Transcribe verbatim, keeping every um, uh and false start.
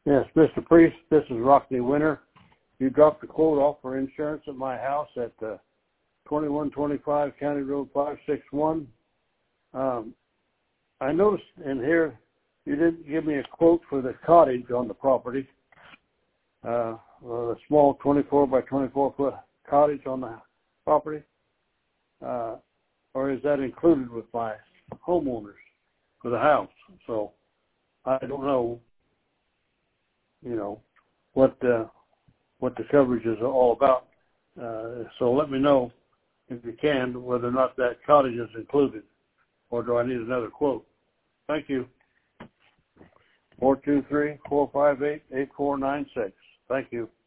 Yes, Mister Priest, this is Rockney Winter. You dropped a quote off for insurance at my house at uh, twenty-one twenty-five County Road five sixty-one. Um, I noticed in here you didn't give me a quote for the cottage on the property, uh, well, a small twenty-four by twenty-four foot cottage on the property, uh, or is that included with my homeowners for the house? So I don't know, you know, what uh, what the coverage is all about. Uh, so let me know if you can whether or not that cottage is included, or do I need another quote? Thank you. four two three, four five eight, eight four nine six. Thank you.